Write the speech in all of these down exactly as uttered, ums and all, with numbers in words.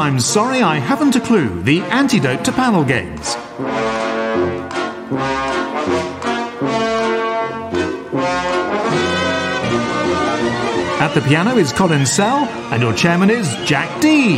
I'm Sorry I Haven't a Clue, the antidote to panel games. At the piano is Colin Sell, and your chairman is Jack Dee.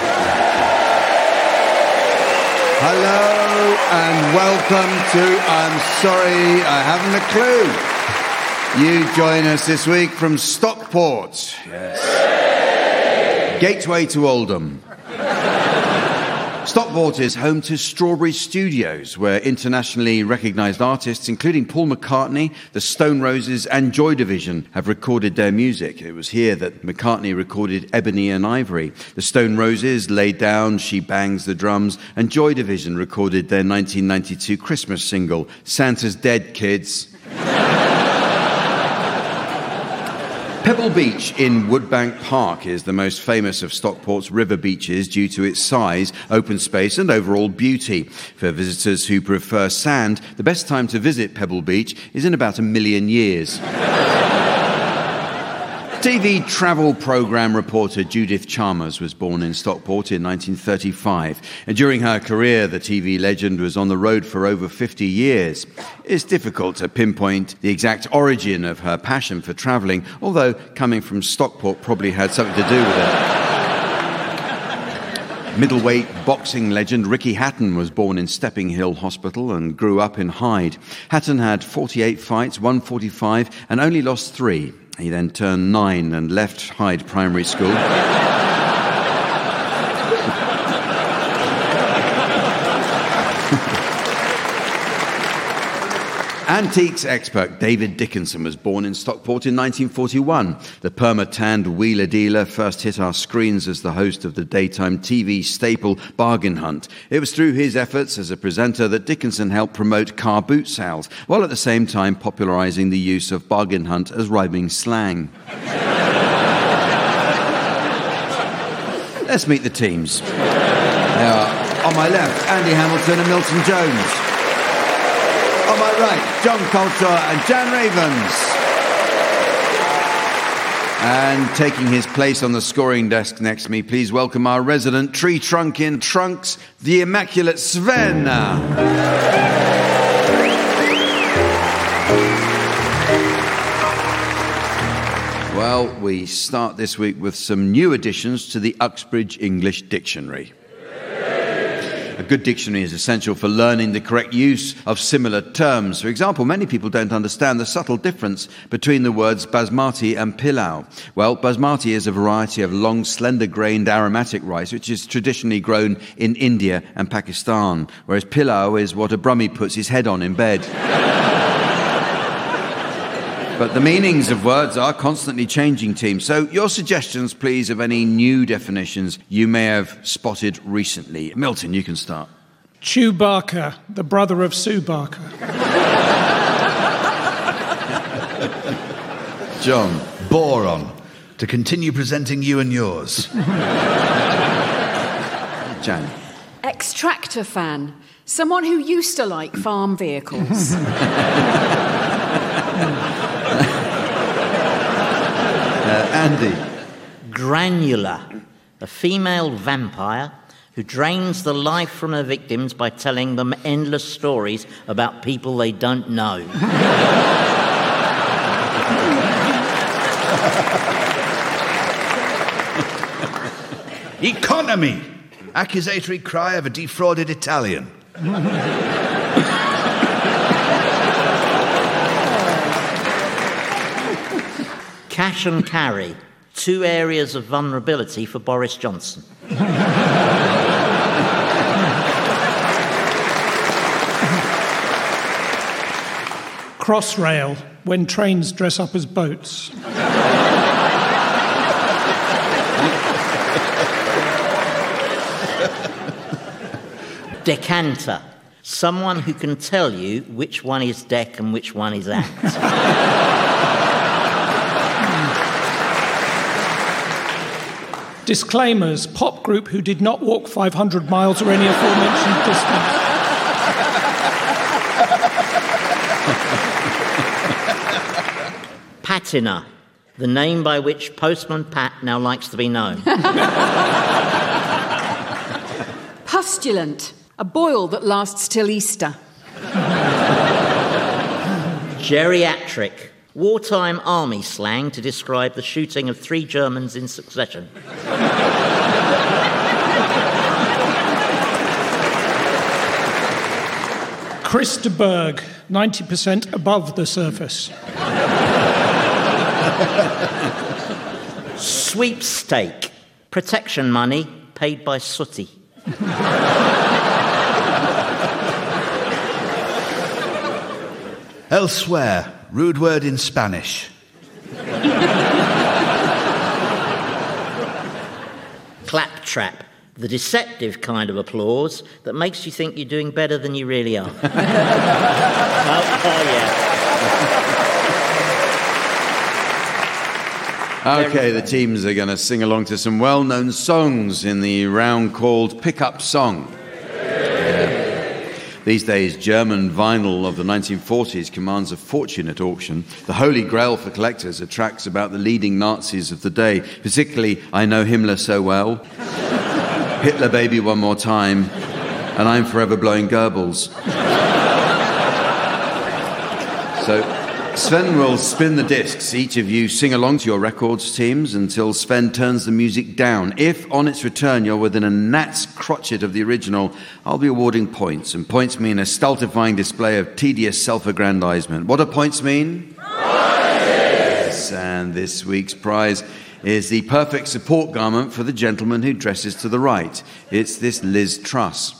Hello and welcome to I'm Sorry I Haven't a Clue. You join us this week from Stockport. Yes. Gateway to Oldham. Stockport is home to Strawberry Studios, where internationally recognised artists, including Paul McCartney, the Stone Roses and Joy Division, have recorded their music. It was here that McCartney recorded Ebony and Ivory. The Stone Roses laid down She Bangs the Drums, and Joy Division recorded their nineteen ninety-two Christmas single, Santa's Dead, Kids. Pebble Beach in Woodbank Park is the most famous of Stockport's river beaches due to its size, open space and overall beauty. For visitors who prefer sand, the best time to visit Pebble Beach is in about a million years. T V travel programme reporter Judith Chalmers was born in Stockport in nineteen thirty-five. And during her career, the T V legend was on the road for over fifty years. It's difficult to pinpoint the exact origin of her passion for travelling, although coming from Stockport probably had something to do with it. Middleweight boxing legend Ricky Hatton was born in Stepping Hill Hospital and grew up in Hyde. Hatton had forty-eight fights, won forty-five, and only lost three. He then turned nine and left Hyde Primary School. Antiques expert David Dickinson was born in Stockport in nineteen forty-one. The perma-tanned wheeler dealer first hit our screens as the host of the daytime T V staple Bargain Hunt. It was through his efforts as a presenter that Dickinson helped promote car boot sales, while at the same time popularising the use of Bargain Hunt as rhyming slang. Let's meet the teams. They are, on my left, Andy Hamilton and Milton Jones. On my right, John Culture and Jan Ravens. And taking his place on the scoring desk next to me, please welcome our resident tree trunk in trunks, the immaculate Sven. Well, we start this week with some new additions to the Uxbridge English Dictionary. A good dictionary is essential for learning the correct use of similar terms. For example, many people don't understand the subtle difference between the words basmati and pilau. Well, basmati is a variety of long, slender-grained aromatic rice, which is traditionally grown in India and Pakistan, whereas pilau is what a Brummie puts his head on in bed. But the meanings of words are constantly changing, team. So your suggestions, please, of any new definitions you may have spotted recently. Milton, you can start. Chewbacca, the brother of Sue Barker. John. Boron, to continue presenting you and yours. Jan. Extractor fan, someone who used to like farm vehicles. Uh, Andy. Granular, a female vampire who drains the life from her victims by telling them endless stories about people they don't know. Economy, accusatory cry of a defrauded Italian. Cash and carry, two areas of vulnerability for Boris Johnson. Crossrail, when trains dress up as boats. Decanter, someone who can tell you which one is deck and which one is act. Disclaimers, pop group who did not walk five hundred miles or any aforementioned distance. Patina, the name by which Postman Pat now likes to be known. Postulant, a boil that lasts till Easter. Geriatric, wartime army slang to describe the shooting of three Germans in succession. Christaberg, ninety percent above the surface. Sweepstake, protection money paid by Sooty. Elsewhere, rude word in Spanish. Claptrap, the deceptive kind of applause that makes you think you're doing better than you really are. oh, oh, yeah. Okay, the teams are going to sing along to some well-known songs in the round called Pick-Up Song. These days, German vinyl of the nineteen forties commands a fortune at auction. The holy grail for collectors are tracks about the leading Nazis of the day, particularly I Know Himmler So Well, Hitler Baby One More Time, and I'm Forever Blowing Goebbels. So Sven will spin the discs. Each of you sing along to your records teams until Sven turns the music down. If, on its return, you're within a gnat's crotchet of the original, I'll be awarding points. And points mean a stultifying display of tedious self-aggrandizement. What do points mean? Prizes! And this week's prize is the perfect support garment for the gentleman who dresses to the right. It's this Liz Truss.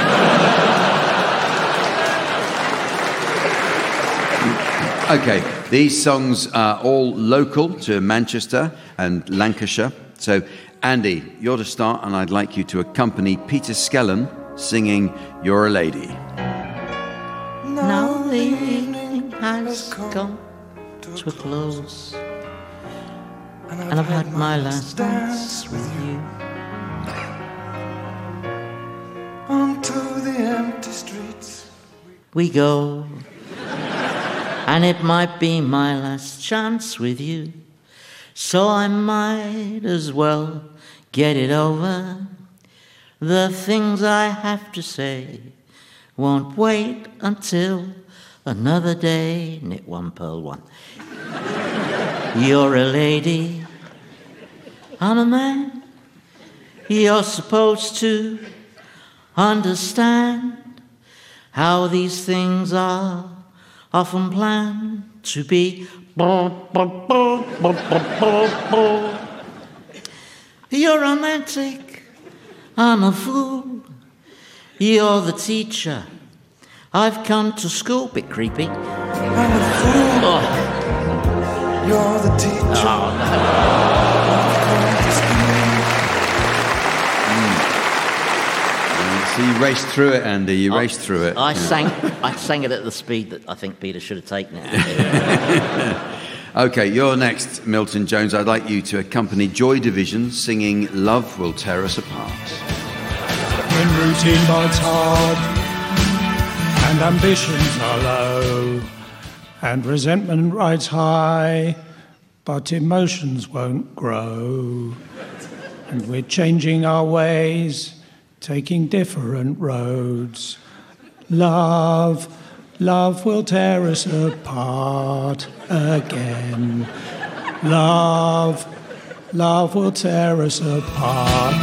Okay, these songs are all local to Manchester and Lancashire. So, Andy, you're to start, and I'd like you to accompany Peter Skellern singing You're a Lady. Now the evening has come to a close, and I've had my last dance with you. Onto the empty streets we go, and it might be my last chance with you, so I might as well get it over. The things I have to say won't wait until another day. Knit one, purl one. You're a lady, I'm a man. You're supposed to understand how these things are often planned to be. You're romantic, I'm a fool. You're the teacher, I've come to school. Bit creepy. I'm a fool. Oh. You're the teacher. Oh. So you raced through it, Andy. You I, raced through it. I sang I sang it at the speed that I think Peter should have taken it. Okay, you're next, Milton Jones. I'd like you to accompany Joy Division singing Love Will Tear Us Apart. When routine bites hard and ambitions are low and resentment rides high, but emotions won't grow, and we're changing our ways, taking different roads. Love, love will tear us apart again. Love, love will tear us apart.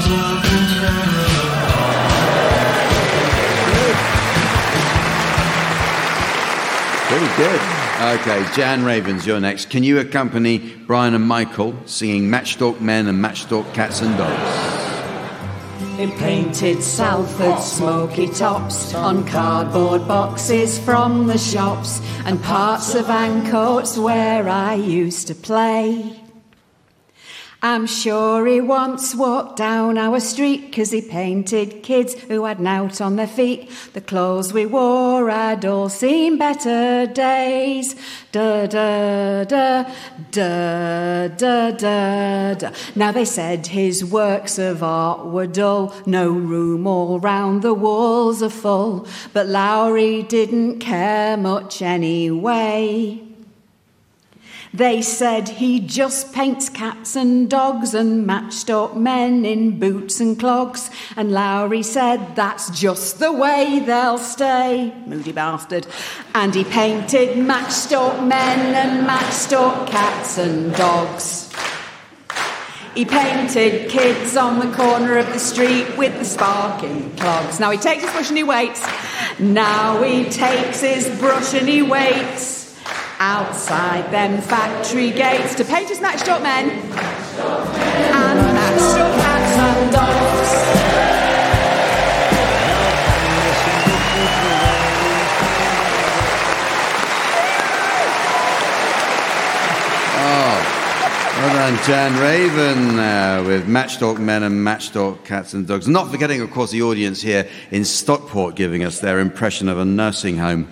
Very good. Okay, Jan Ravens, you're next. Can you accompany Brian and Michael singing Matchstalk Men and Matchstalk Cats and Dogs? They painted Salford smoky tops on cardboard boxes from the shops and parts of Ancoats where I used to play. I'm sure he once walked down our street 'cause he painted kids who had knout on their feet. The clothes we wore had all seen better days. Da da da da da da da. Now they said his works of art were dull, no room all round the walls are full, but Lowry didn't care much anyway. They said he just paints cats and dogs and matched up men in boots and clogs. And Lowry said that's just the way they'll stay. Moody bastard. And he painted matched up men and matched up cats and dogs. He painted kids on the corner of the street with the sparking clogs. Now he takes his brush and he waits. Now he takes his brush and he waits outside them factory gates to paint his matched up men and matched up cats and dogs. Well done, Jan Raven, uh, with Matchstalk Men and Matchstalk Cats and Dogs. Not forgetting, of course, the audience here in Stockport giving us their impression of a nursing home.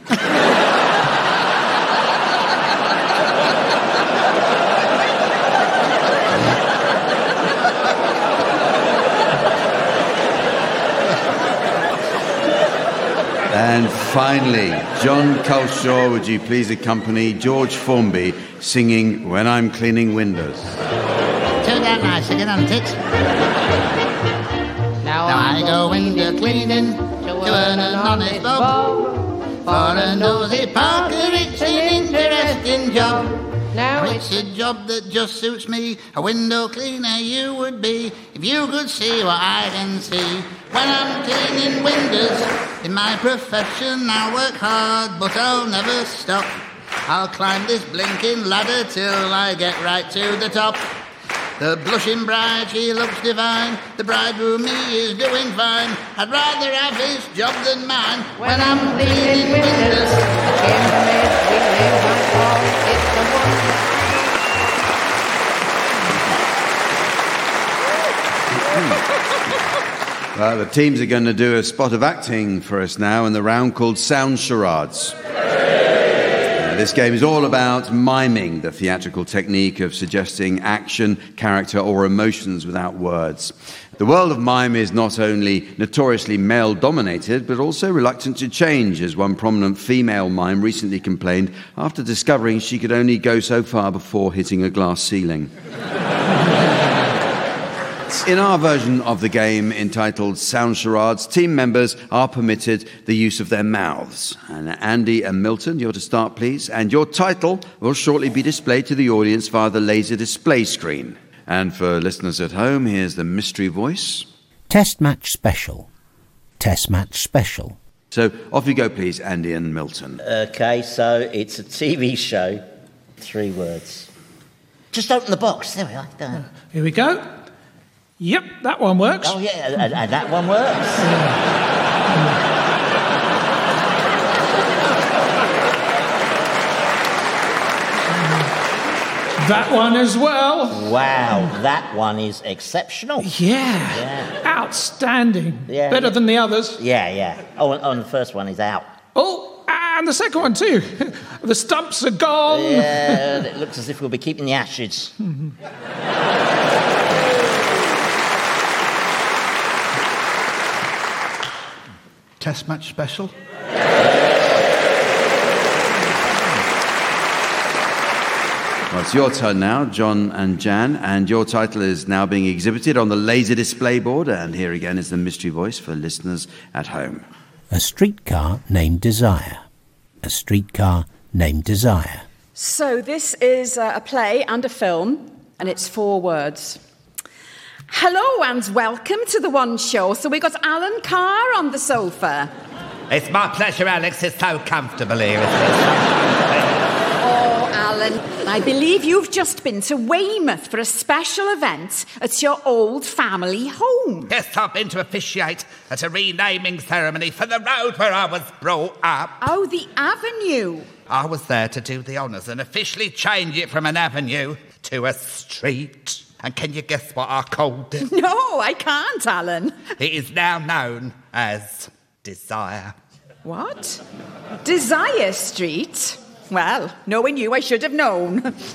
And finally, John Culshaw, would you please accompany George Formby singing When I'm Cleaning Windows? Turn down nice again, antics. Now, now I go window cleaning to earn an honest bob. For a nosy Parker, it's an interesting job. Now it's a job that just suits me. A window cleaner you would be if you could see what I can see. When I'm cleaning windows in my profession, I'll work hard, but I'll never stop. I'll climb this blinking ladder till I get right to the top. The blushing bride, she looks divine. The bridegroom, he is doing fine. I'd rather have his job than mine. When I'm cleaning windows, the chambermaid, we live my call. It's the one. Well, the teams are going to do a spot of acting for us now in the round called Sound Charades. Uh, this game is all about miming, the theatrical technique of suggesting action, character, or emotions without words. The world of mime is not only notoriously male-dominated, but also reluctant to change, as one prominent female mime recently complained after discovering she could only go so far before hitting a glass ceiling. In our version of the game entitled Sound Charades, team members are permitted the use of their mouths. And Andy and Milton, you're to start, please. And your title will shortly be displayed to the audience via the laser display screen. And for listeners at home, here's the mystery voice. Test Match Special. Test Match Special. So off you go, please, Andy and Milton. Okay, so it's a T V show. Three words. Just open the box. There we are. Done. Here we go. Yep, that one works. Oh, yeah, and, and that one works. That one as well. Wow, that one is exceptional. Yeah, yeah. Outstanding. Yeah, Better yeah. than the others. Yeah, yeah. Oh, and, oh, and the first one is out. Oh, and the second one too. The stumps are gone. Yeah, it looks as if we'll be keeping the ashes. Test match special. Well, it's your turn now, John and Jan, and your title is now being exhibited on the laser display board, and here again is the mystery voice for listeners at home. A streetcar named Desire. A streetcar named Desire. So this is uh, a play and a film, and it's four words. Hello and welcome to the One Show. So we got Alan Carr on the sofa. It's my pleasure, Alex. It's so comfortable here, isn't it? Oh, Alan, I believe you've just been to Weymouth for a special event at your old family home. Yes, I've been to officiate at a renaming ceremony for the road where I was brought up. Oh, the avenue. I was there to do the honours and officially change it from an avenue to a street. And can you guess what I called it? No, I can't, Alan. It is now known as Desire. What? Desire Street? Well, knowing you, I should have known.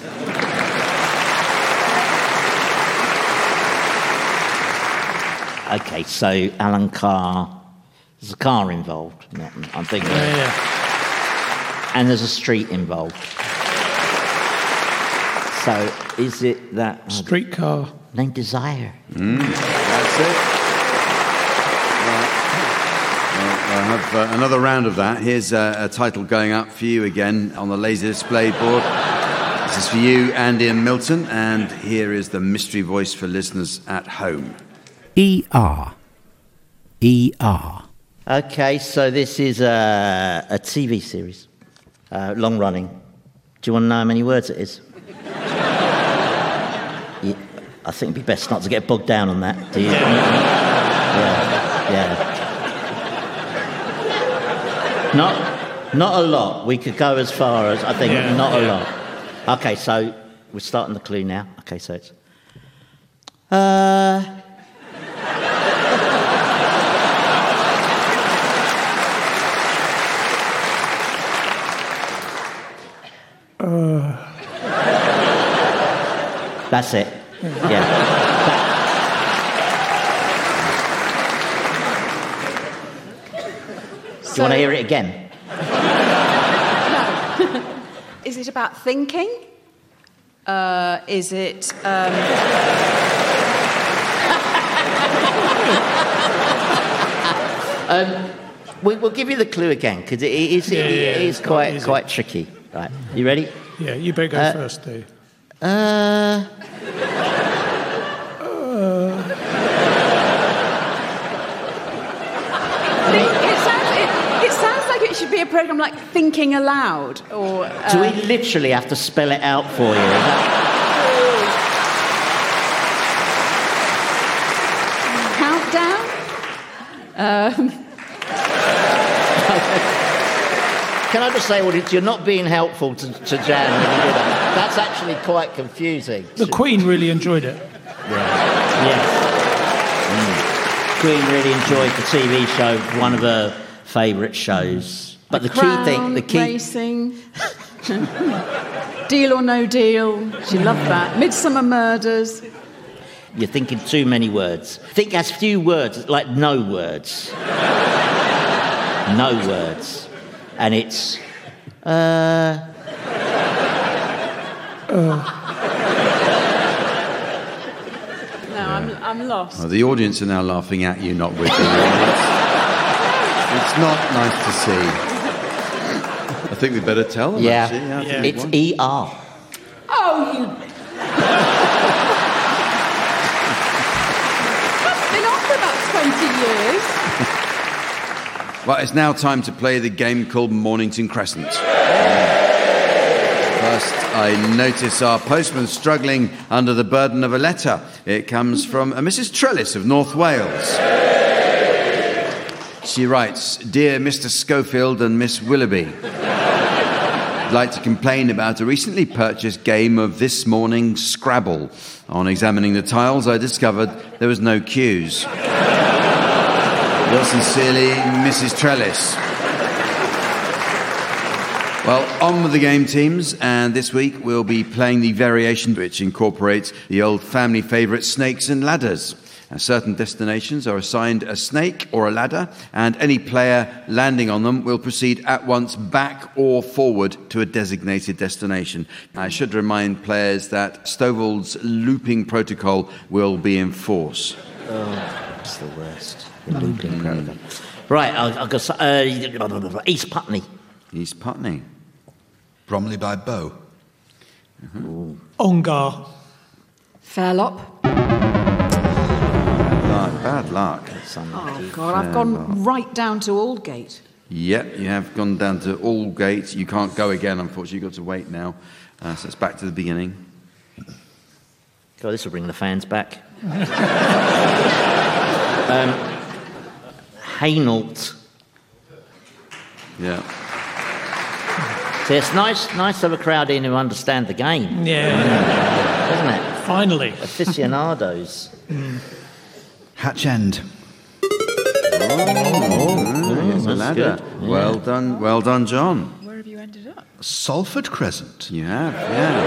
Okay, so Alan Carr, there's a car involved. I'm thinking. Yeah, yeah. And there's a street involved. So, is it that... Streetcar. Named Desire. Mm, that's it. Well, I have uh, another round of that. Here's uh, a title going up for you again on the laser display board. This is for you, Andy and Milton, and here is the mystery voice for listeners at home. E R. E R. Okay, so this is a, a T V series, uh, long running. Do you want to know how many words it is? Yeah, I think it'd be best not to get bogged down on that. Do you? Yeah, yeah. Not, not a lot. We could go as far as I think. Yeah, not yeah. a lot. Okay, so we're starting the clue now. Okay, so it's. Uh. Uh. That's it. Yeah. That- Do you want to hear it again? No. Is it about thinking? Uh, is it... Um... um, we, we'll give you the clue again, because it is, Yeah, it, yeah, it is it's quite, not easy. quite tricky. Right, you ready? Yeah, you better go Uh, first, Dave. Uh... It sounds, it, it sounds like it should be a programme like Thinking Aloud, or... Uh... Do we literally have to spell it out for you? Is that... Countdown? Um... Can I just say, audience, you're not being helpful to, to Jan when you do that. That's actually quite confusing. The Queen really enjoyed it. Yeah. Yes. Mm. Queen really enjoyed the T V show, one of her favourite shows. But the, the key Crown, thing, the key... Racing. Deal or No Deal. She loved that. Midsummer Murders. You're thinking too many words. Think as few words, like no words. No words. And it's... Uh... Uh. No, I'm, I'm lost. Well, the audience are now laughing at you, not with you. It's, it's not nice to see. I think we better tell them, Yeah, actually. Yeah, I yeah. think It's one. E R. Oh, you... That's been on for about twenty years. Well, it's now time to play the game called Mornington Crescent. First, I notice our postman struggling under the burden of a letter. It comes from a Missus Trellis of North Wales. She writes, "Dear Mister Schofield and Miss Willoughby, I'd like to complain about a recently purchased game of This Morning Scrabble. On examining the tiles, I discovered there was no cues. Yours sincerely, Missus Trellis." Well, on with the game, teams, and this week we'll be playing the variation which incorporates the old family favourite snakes and ladders. Now, certain destinations are assigned a snake or a ladder, and any player landing on them will proceed at once back or forward to a designated destination. I should remind players that Stovall's looping protocol will be in force. Oh, it's the worst. The looping protocol. Right, I'll, I'll go... Uh, East Putney. East Putney. Bromley by Bow. Mm-hmm. Ongar. Fairlop. Luck, bad luck. Oh, God, I've gone right down to Aldgate. Yep, you have gone down to Aldgate. You can't go again, unfortunately. You've got to wait now. Uh, so it's back to the beginning. God, this will bring the fans back. um, Hainault. Yeah. See, it's nice, nice to have a crowd in who understand the game. Yeah. Isn't it? Finally. Aficionados. Mm. Hatch End. Oh, oh yes, a ladder. Yeah. Well done, well done, John. Where have you ended up? Salford Crescent. You have, yeah.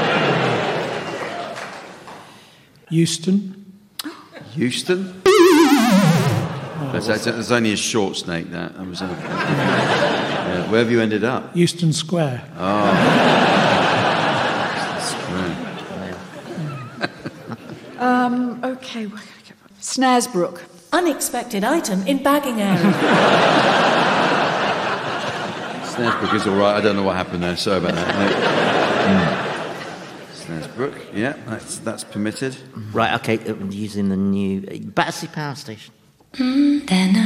Euston. Euston. That's, that's, that's only a short snake, that. that was a, yeah. Where have you ended up? Euston Square. Oh. Square. Um, OK. Snaresbrook. Unexpected item in bagging area. Snaresbrook is all right. I don't know what happened there. Sorry about that. No. Mm. Snaresbrook, yeah, that's, that's permitted. Right, OK, uh, using the new uh, Battersea Power Station. um,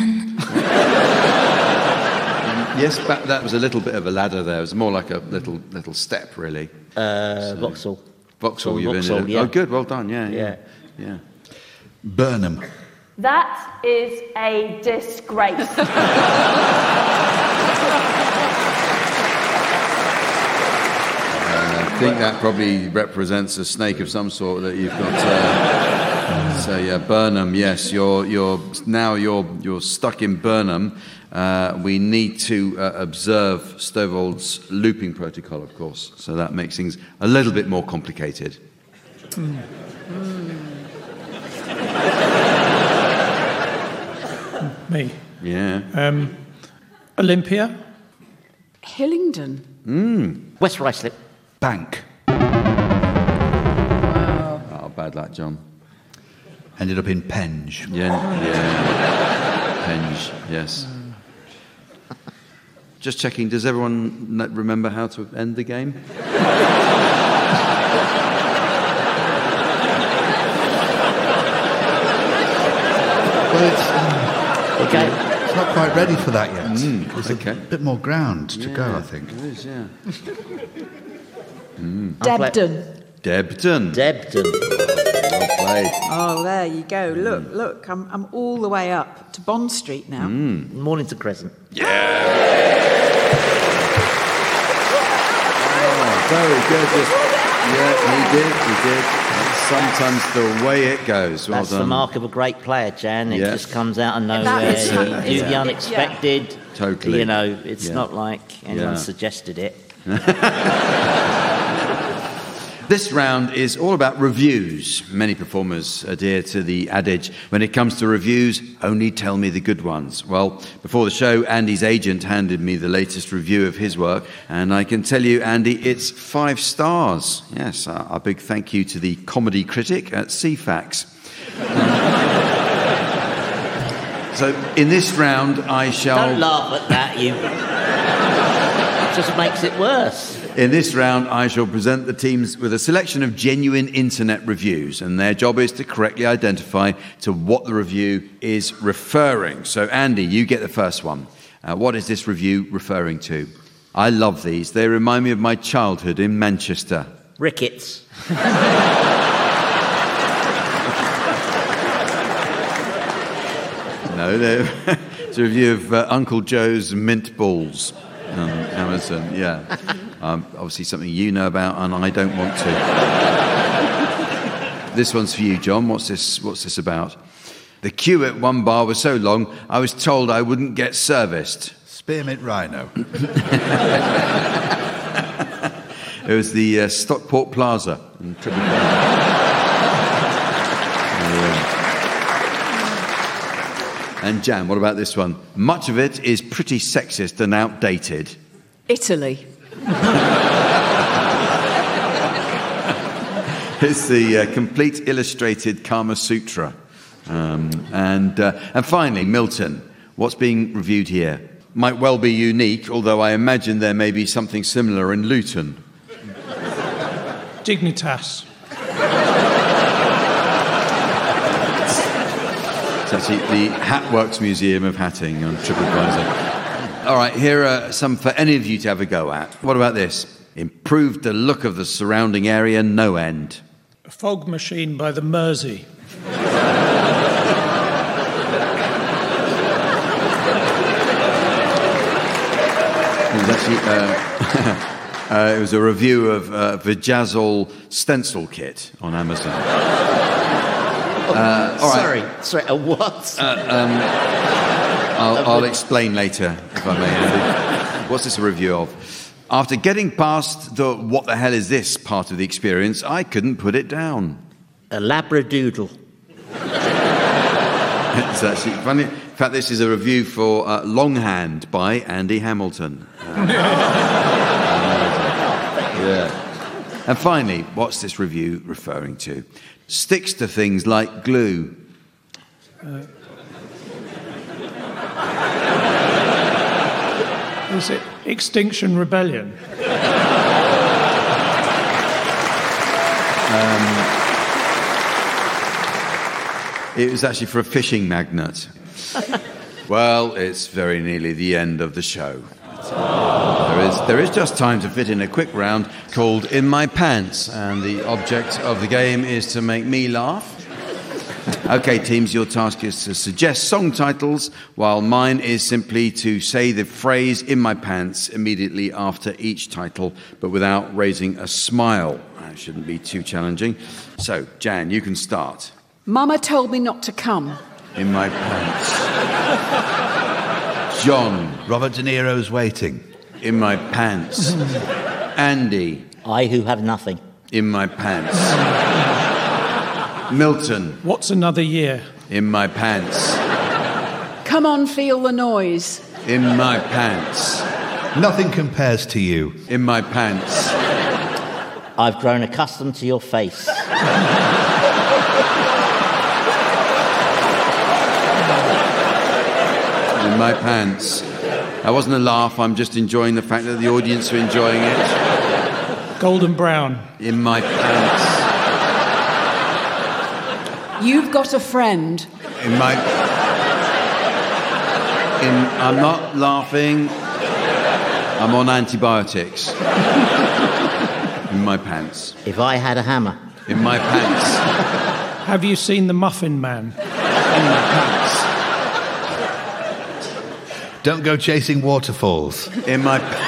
yes, but that was a little bit of a ladder there. It was more like a little little step, really. Uh, So- Vauxhall. Vauxhall, you've Vauxhall, ended it. yeah. Oh, good, well done, yeah, yeah. Yeah. yeah. Burnham. That is a disgrace. I think that probably represents a snake of some sort that you've got. Uh, so yeah, Burnham. Yes, you're you're now you're you're stuck in Burnham. Uh, we need to uh, observe Stovald's looping protocol, of course. So that makes things a little bit more complicated. Mm. Me. Yeah. Um, Olympia. Hillingdon. Mm. West Ruislip. Bank. Oh, bad luck, John. Ended up in Penge. Yeah, yeah. Penge, yes. Just checking, does everyone n- remember how to end the game? Well, it's, um, Okay. it's not quite ready for that yet. Mm, There's okay. a bit more ground to go, I think. It is, yeah. mm. Debden. Debden. Debden. Well played. Oh, there you go. Look, look, I'm, I'm all the way up to Bond Street now. Mm. Mornington Crescent. Oh, very good. Just, yeah, he did, he did. That's sometimes the way it goes. Well That's done. the mark of a great player, Jan. It Yeah. just comes out of nowhere. That is- You yeah. do the unexpected. Totally. You know, it's Yeah. not like anyone Yeah. suggested it. This round is all about reviews. Many performers adhere to the adage, when it comes to reviews, only tell me the good ones. Well, before the show, Andy's agent handed me the latest review of his work, and I can tell you, Andy, it's five stars. Yes, a, a big thank you to the comedy critic at C FAX. So, in this round, I shall... Don't laugh at that, you. It just makes it worse. In this round, I shall present the teams with a selection of genuine internet reviews, and their job is to correctly identify to what the review is referring. So, Andy, you get the first one. Uh, what is this review referring to? I love these. They remind me of my childhood in Manchester. Rickets. No, they're- it's a review of uh, Uncle Joe's mint balls on Amazon. Yeah. Um, obviously something you know about and I don't want to. This one's for you, John. What's this, what's this about? The queue at one bar was so long, I was told I wouldn't get serviced. Spearmint Rhino. It was the uh, Stockport Plaza in Triple And Jan, what about this one? Much of it is pretty sexist and outdated. Italy. It's the uh, complete illustrated Kama Sutra. Um, and, uh, and finally, Milton. What's being reviewed here? Might well be unique, although I imagine there may be something similar in Luton. Dignitas. It's actually the Hatworks Museum of Hatting on TripAdvisor. All right, here are some for any of you to have a go at. What about this? Improved the look of the surrounding area no end. A fog machine by the Mersey. It was actually uh, uh, it was a review of uh, Vajazzle stencil kit on Amazon. Uh, all right. Sorry, sorry, a what? Uh, um, I'll, I'll explain later, if I may, Andy. What's this a review of? After getting past the what the hell is this part of the experience, I couldn't put it down. A Labradoodle. It's actually funny. In fact, this is a review for uh, Longhand by Andy Hamilton. Uh, yeah. And finally, what's this review referring to? Sticks to things like glue. Uh, is it Extinction Rebellion? Um, it was actually for a fishing magnet. Well, it's very nearly the end of the show. There is, there is just time to fit in a quick round called In My Pants, and the object of the game is to make me laugh. Okay, teams, your task is to suggest song titles, while mine is simply to say the phrase "in my pants" immediately after each title, but without raising a smile. That shouldn't be too challenging. So, Jan, you can start. Mama told me not to come. In my pants. John. Robert De Niro's Waiting. In my pants. Andy. I who have nothing. In my pants. Milton. What's Another Year? In my pants. Come on, feel the noise. In my pants. Nothing compares to you. In my pants. I've grown accustomed to your face. In my pants. That wasn't a laugh, I'm just enjoying the fact that the audience are enjoying it. Golden Brown. In my pants. You've got a friend. In my... In... I'm not laughing. I'm on antibiotics. In my pants. If I had a hammer. In my pants. Have you seen The Muffin Man? In my pants. Don't go chasing waterfalls. In my pants.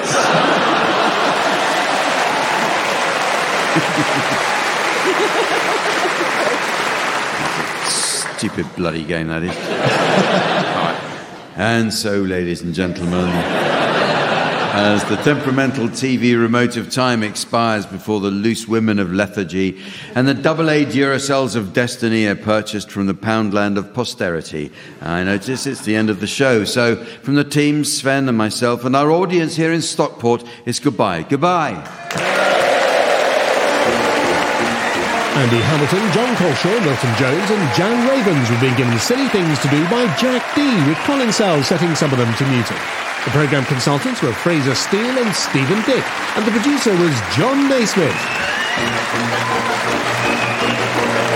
Stupid bloody game, that is. Right. And so, ladies and gentlemen, as the temperamental T V remote of time expires before the loose women of lethargy and the double-A Duracells of destiny are purchased from the poundland of posterity, I notice it's the end of the show. So, from the team, Sven and myself, and our audience here in Stockport, it's goodbye. Goodbye. Andy Hamilton, John Colshaw, Milton Jones and Jan Ravens have been given silly things to do by Jack D, with Colin Sell setting some of them to music. The programme consultants were Fraser Steele and Stephen Dick, and the producer was John Naismith.